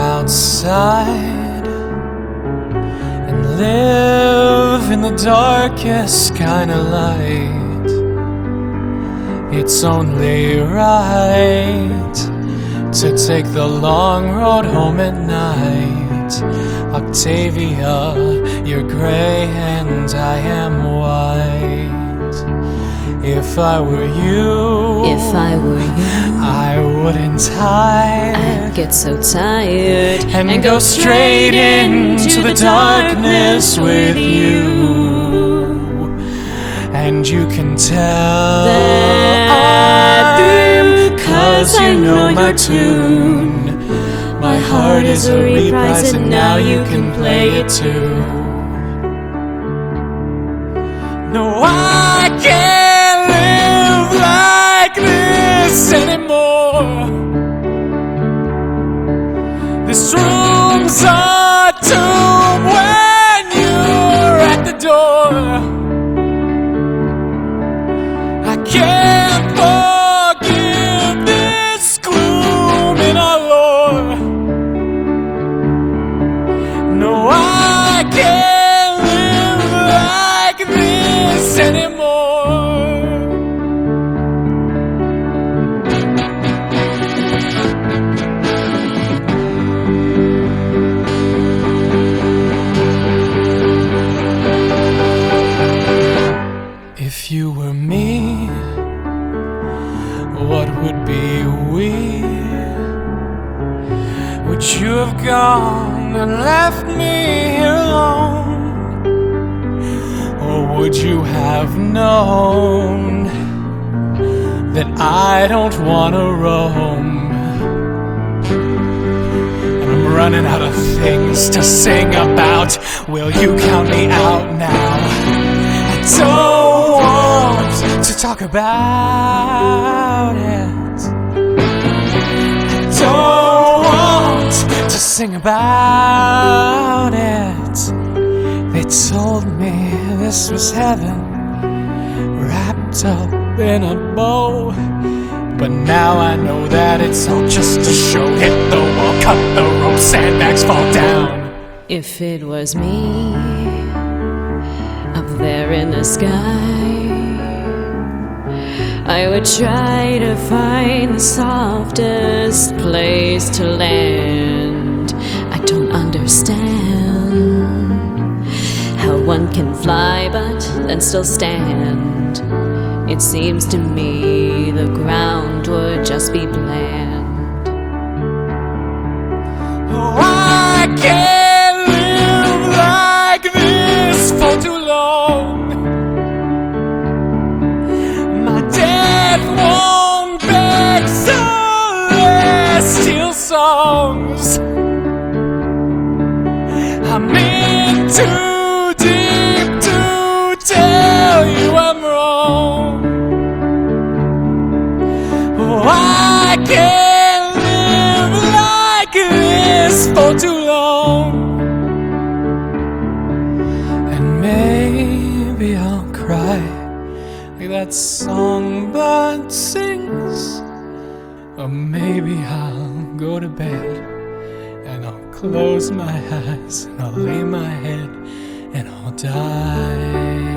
outside and live in the darkest kind of light. It's only right to take the long road home at night. Octavia, you're gray and I am white. If I were you, I wouldn't hide. I'd get so tired and go straight into the darkness with you. And you can tell that because you know my tune. My heart is a reprise and now you can play it too. No, I can't live like this anymore. This room's a tomb when you're at the door. I can't forgive this gloom in our lore. No, I can't live like this anymore. If you were me, what would be we? Would you have gone and left me here alone? Or would you have known that I don't want to roam? And I'm running out of things to sing about. Will you count me out now? I don't want to talk about it. I don't want to sing about it. They told me this was heaven, wrapped up in a bow. But now I know that it's all just a show. Hit the wall, cut the rope, sandbags fall down. If it was me up there in the sky, I would try to find the softest place to land. I don't understand how one can fly but then still stand. It seems to me the ground would just be bland. Oh, I can't live like this for too long. My death won't beg celestial songs. I'm in too deep to tell you I'm wrong. Oh, I can't live like this for too long. And maybe I'll cry like that songbird sings. Or maybe I'll go to bed and I'll close my eyes and I'll lay my head and I'll die.